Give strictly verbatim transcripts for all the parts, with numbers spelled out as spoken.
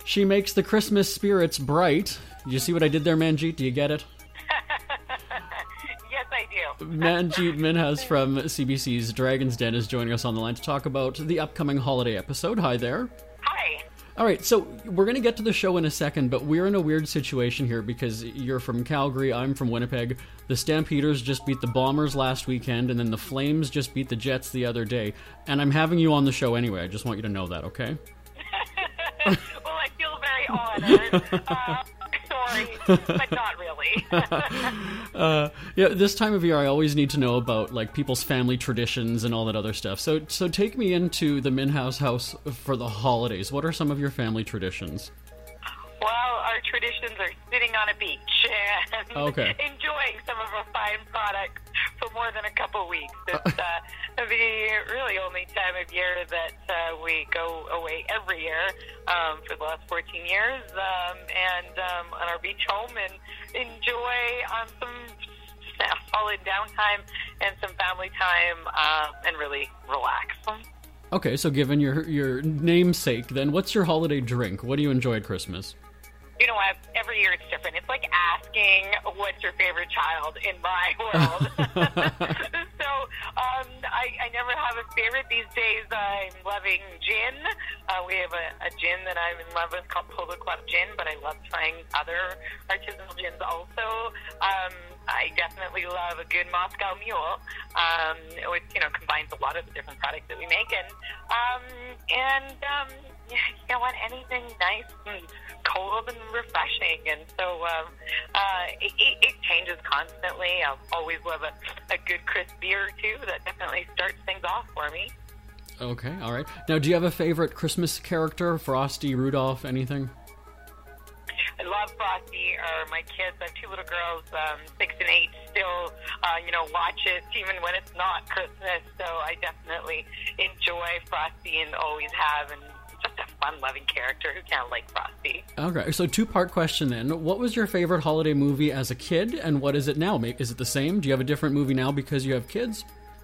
She makes the Christmas spirits bright. Did you see what I did there, Manjeet? Do you get it? Yes, I do. Manjeet Minhas from C B C's Dragon's Den is joining us on the line to talk about the upcoming holiday episode. Hi there. Hi. All right, so we're going to get to the show in a second, but we're in a weird situation here because you're from Calgary, I'm from Winnipeg. The Stampeders just beat the Bombers last weekend, and then the Flames just beat the Jets the other day. And I'm having you on the show anyway. I just want you to know that, okay? Well, I feel very honored. Uh, sorry, but not really. uh, yeah, this time of year, I always need to know about like people's family traditions and all that other stuff. So, so take me into the Minhouse house for the holidays. What are some of your family traditions? Well, our traditions are sitting on a beach and okay. enjoying some of our fine products for more than a couple weeks. It's uh, the really only time of year that uh, we go away every year um, for the last fourteen years um, and um, on our beach home and enjoy um, some solid downtime and some family time uh, and really relax. Okay, so given your your namesake, then what's your holiday drink? What do you enjoy at Christmas? You know what? Every year it's different. It's like asking what's your favorite child in my world. so um, I, I never have a favorite these days. I'm loving gin. Uh, we have a, a gin that I'm in love with called Polo Club Gin, but I love trying other artisanal gins also. Um, I definitely love a good Moscow Mule, um, which, you know, combines a lot of the different products that we make. And, um, and um, yeah, you know what, anything nice and cold and refreshing. And so um, uh, it, it, it changes constantly. I always love a, a good crisp beer, too. That definitely starts things off for me. Okay, all right. Now, do you have a favorite Christmas character? Frosty, Rudolph, anything? I love Frosty. Or my kids, I have two little girls, um, six and eight, still, uh, you know, watch it even when it's not Christmas. So I definitely enjoy Frosty and always have, and just a fun-loving character. Who can't like Frosty? Okay, so two-part question then. What was your favorite holiday movie as a kid, and what is it now? Is it the same? Do you have a different movie now because you have kids?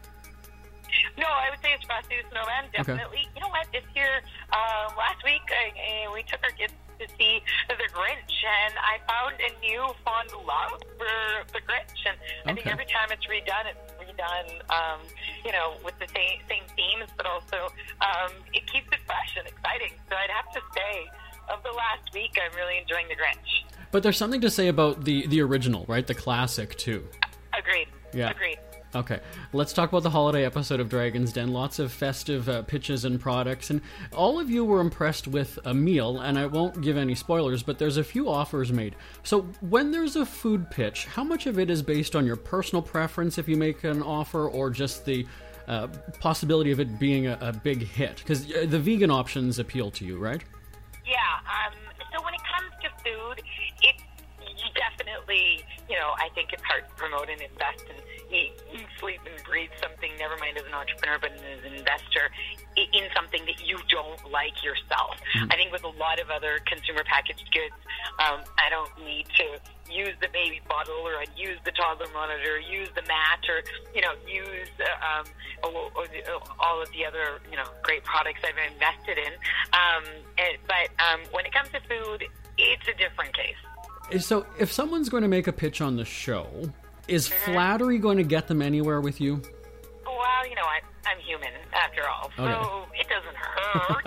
No, I would say it's Frosty the Snowman, definitely. Okay. You know what? This year, uh, last week, I, I, we took our kids to see The Grinch, and I found a new fond love for The Grinch. And I okay. think every time it's redone, it's redone, um, you know, with the same, same themes, but also um, it keeps it fresh and exciting. So I'd have to say, of the last week, I'm really enjoying The Grinch. But there's something to say about the, the original, right? The classic, too. Agreed. Yeah. Agreed. Okay, let's talk about the holiday episode of Dragon's Den. Lots of festive uh, pitches and products, and all of you were impressed with a meal, and I won't give any spoilers, but there's a few offers made. So when there's a food pitch, how much of it is based on your personal preference if you make an offer, or just the uh, possibility of it being a, a big hit? Because the vegan options appeal to you, right? Yeah, um, so when it comes to food, it definitely, you know, I think it's hard to promote and invest and eat, sleep and breathe something, never mind as an entrepreneur, but as an investor, in something that you don't like yourself. Mm-hmm. I think with a lot of other consumer packaged goods, um, I don't need to use the baby bottle, or I'd use the toddler monitor, or use the mat, or, you know, use uh, um, all of the other, you know, great products I've invested in. Um, and, but um, when it comes to food, it's a different case. So if someone's going to make a pitch on the show, is mm-hmm. flattery going to get them anywhere with you? Well, you know, I, I'm human, after all, so okay. It doesn't hurt.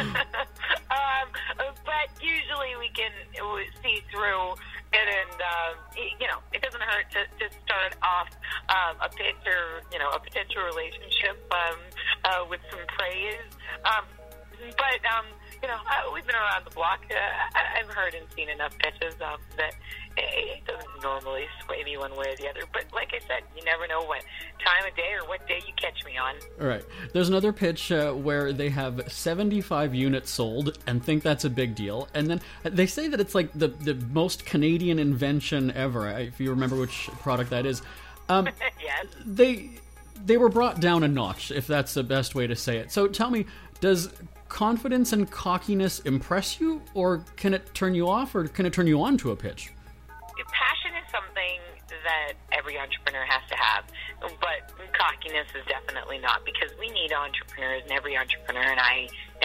um, but usually we can see through it, and, uh, it, you know, it doesn't hurt to, to start off um, a pitch or, you know, a potential relationship um, uh, with some praise. Um, but, um, you know, uh, we've been around the block. Uh, I, I've heard and seen enough pitches um, that it doesn't normally sway me one way or the other. But like I said, you never know what time of day or what day you catch me on. All right. There's another pitch uh, where they have seventy-five units sold and think that's a big deal. And then they say that it's like the, the most Canadian invention ever, if you remember which product that is. Um, yes. They, they were brought down a notch, if that's the best way to say it. So tell me, does confidence and cockiness impress you, or can it turn you off, or can it turn you on to a pitch? Passion is something that every entrepreneur has to have, but cockiness is definitely not, because we need entrepreneurs, and every entrepreneur, and I, I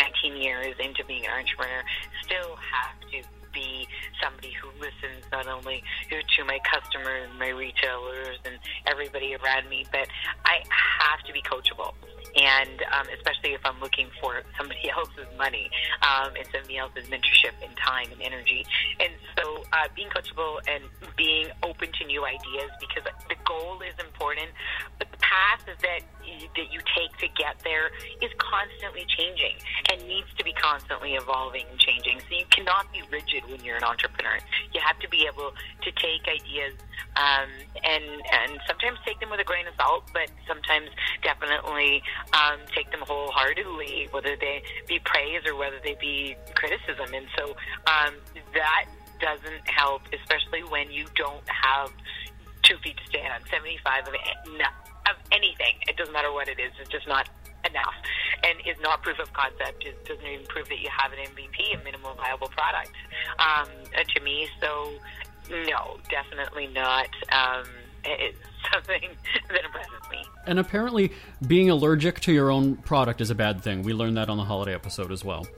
nineteen years into being an entrepreneur, still have to be somebody who listens not only to my customers, my retailers, and everybody around me, but I have to be coachable. And um, especially if I'm looking for somebody else's money um, and somebody else's mentorship and time and energy. And so uh, being coachable and being open to new ideas, because the goal is important, but the path that you, that you take to get there is constantly changing and needs to be constantly evolving and changing. So you cannot be rigid when you're an entrepreneur. You have to be able to take ideas um, and, and sometimes take them with a grain of salt, but sometimes definitely Um, take them wholeheartedly, whether they be praise or whether they be criticism. And so um, that doesn't help, especially when you don't have two feet to stand on. seventy-five of, of anything, it doesn't matter what it is, it's just not enough. And is not proof of concept. It doesn't even prove that you have an M V P, a minimal viable product, um, to me. So, no, definitely not. Um, it's something that impresses me. And apparently being allergic to your own product is a bad thing. We learned that on the holiday episode as well.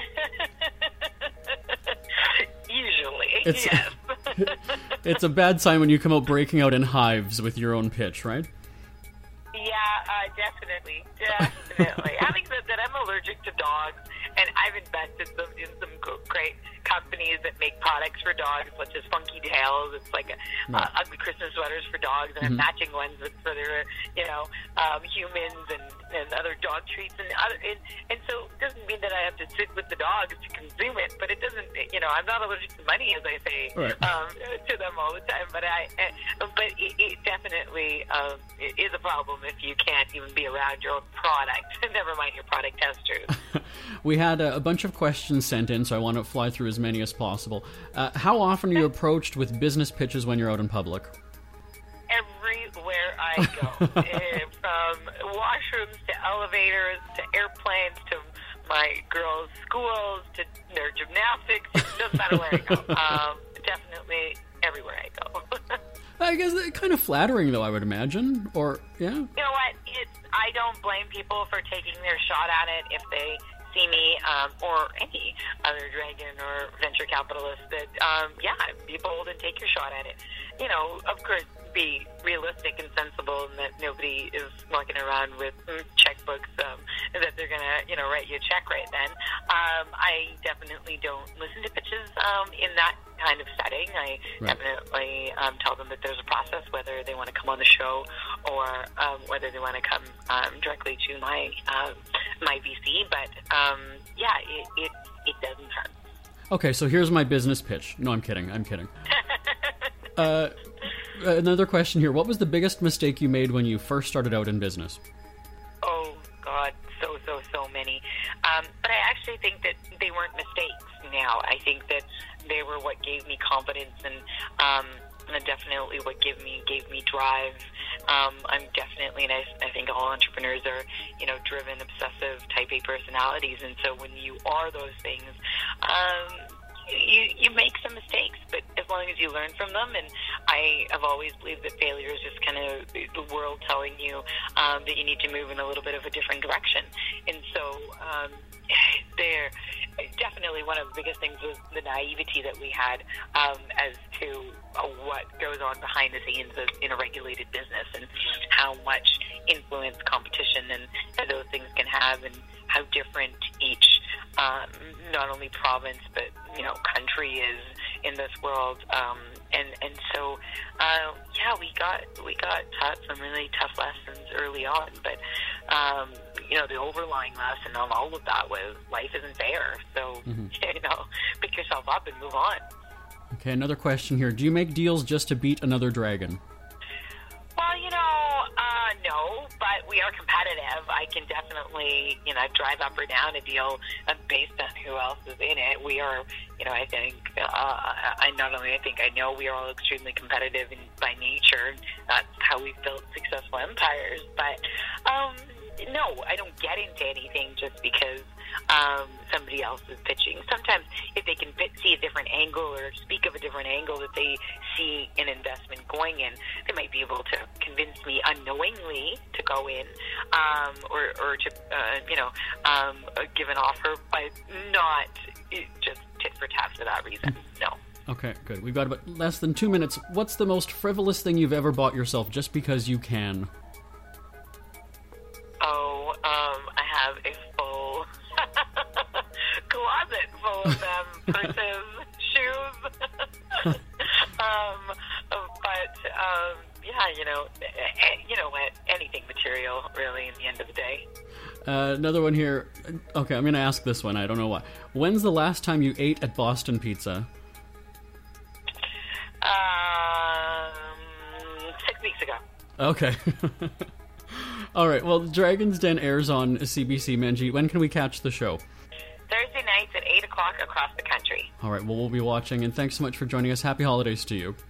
Usually, it's, yes. It's a bad sign when you come out breaking out in hives with your own pitch, right? Yeah, uh, definitely, definitely. Having said that, I'm allergic to dogs, and I've invested some, in some great companies that make products for dogs, such as Funky Tails. It's like a, right. uh, ugly Christmas sweaters for dogs, and mm-hmm. matching ones with, for their, you know, um, humans and, and other dog treats. And, other, and and so it doesn't mean that I have to sit with the dogs to consume it, but it doesn't, you know, I'm not allergic to money, as I say right. um, to them all the time. But I, uh, but it, it definitely um, it is a problem if you can't even be around your own product. Never mind your product testers. We had a, a bunch of questions sent in, so I want to fly through as many as possible. Uh, how often are you approached with business pitches when you're out in public? Everywhere I go. From washrooms to elevators to airplanes to my girls' schools to their gymnastics. It doesn't matter where I go. Um, definitely everywhere I go. I guess it's kind of flattering, though, I would imagine. Or, yeah. You know what? It's, I don't blame people for taking their shot at it if they see me um, or any other dragon or venture capitalist that, um, yeah, be bold and take your shot at it. You know, of course, be realistic and sensible, and that nobody is walking around with checkbooks um, that they're going to, you know, write you a check right then. Um, I definitely don't listen to pitches um, in that kind of setting. I right. definitely um, tell them that there's a process, whether they want to come on the show or um, whether they want to come um, directly to my um, my V C. But um, yeah, it, it it doesn't hurt. Okay, so here's my business pitch. No, I'm kidding. I'm kidding. uh, another question here. What was the biggest mistake you made when you first started out in business? Oh, God, so, so, so many. Um, but I actually think that they weren't mistakes now. I think that they were what gave me confidence and um, and definitely what gave me gave me drive. Um, I'm definitely, and I, I think all entrepreneurs are, you know, driven, obsessive, type A personalities. And so when you are those things, um, you you make some mistakes, but as long as you learn from them, and I have always believed that failure is just kind of the world telling you um, that you need to move in a little bit of a different direction. And so um, there, definitely one of the biggest things was the naivety that we had um, as to uh, what goes on behind the scenes of, in a regulated business, and how much influence competition and, and those things can have, and how different each um, not only province but you know country is in this world. Um, and and so uh, yeah, we got we got taught some really tough lessons early on, but um, you know the overlying lesson of all of that was life isn't fair. So mm-hmm. you know, pick yourself up and move on. Okay, another question here. Do you make deals just to beat another dragon? Well, you know, uh, no, but we are competitive. I can definitely, you know, drive up or down a deal uh, based on who else is in it. We are, you know, I think, uh, I not only I think I know we are all extremely competitive in, by nature. That's how we've built successful empires. But, um, no, I don't get into anything just because um, somebody else is pitching. Sometimes if they can bit, see a different angle or speak of a different angle that they see an investment going in, they might be able to convince me unknowingly to go in um, or, or to, uh, you know, um, give an offer, but not just tit for tat for that reason. No. Okay, good. We've got about less than two minutes. What's the most frivolous thing you've ever bought yourself just because you can? Oh, um, I have a full closet full of them, purses, shoes. um, but, um, yeah, you know, you know what, anything material, really, in the end of the day. Uh, another one here. Okay, I'm going to ask this one. I don't know why. When's the last time you ate at Boston Pizza? Um, six weeks ago. Okay. All right. Well, Dragon's Den airs on C B C. Manjeet, when can we catch the show? Thursday nights at eight o'clock across the country. All right. Well, we'll be watching, and thanks so much for joining us. Happy holidays to you.